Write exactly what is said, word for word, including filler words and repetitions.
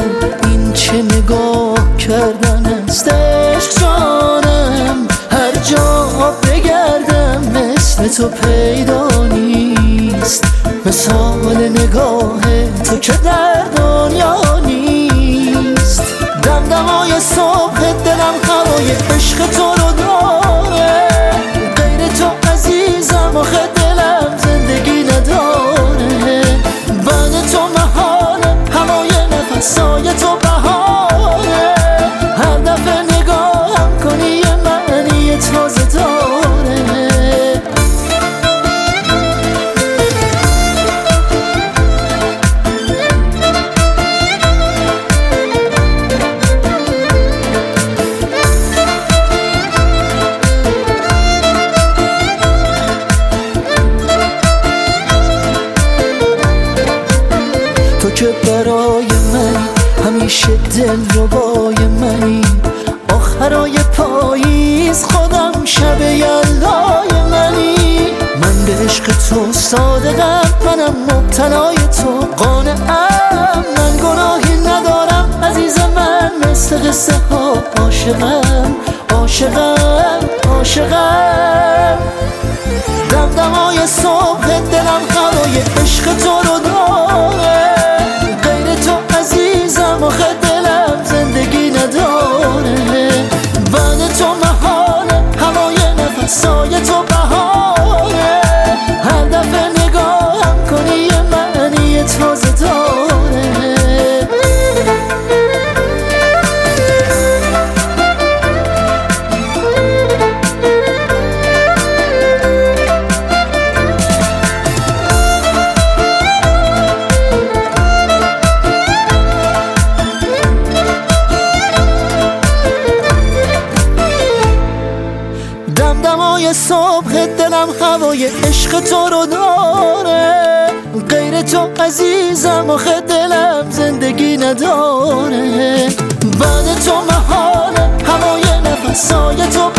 این چه نگاه کردن است عشق جانم، هر جا بگردم مثل تو پیدا نیست، مثال نگاه تو که در دنیا نیست. دمدمای صبح دلم هوای عشق تو رو داره، غیر تو عزیزم آخه دلم زندگی نداره. بعد تو محاله هوای نفسای تو بهاره، هر دفعه نگاهم کنی یه معنی تازه داره. تو که برای من همیشه دل ربای منی، آخرای پاییز خودم شب یلای منی. من به عشق تو صادقم، منم مبتلای تو قانعم، من گناهی ندارم عزیز من، مثل قصه ها عاشقم عاشقم عاشقم. دمدمای صبح دلم هوای عشق تو رو داره، غیر تو عزیزم آخه دلم زندگی نداره. بعد تو محاله هوای نفسای تو بهاره، هر دفعه نگاهم کنی یه معنی تازه داره. دمدمای صبح دلم هوای عشق تو رو داره، غیر تو عزیزم آخه دلم زندگی نداره. بعد تو محاله هوای نفسای تو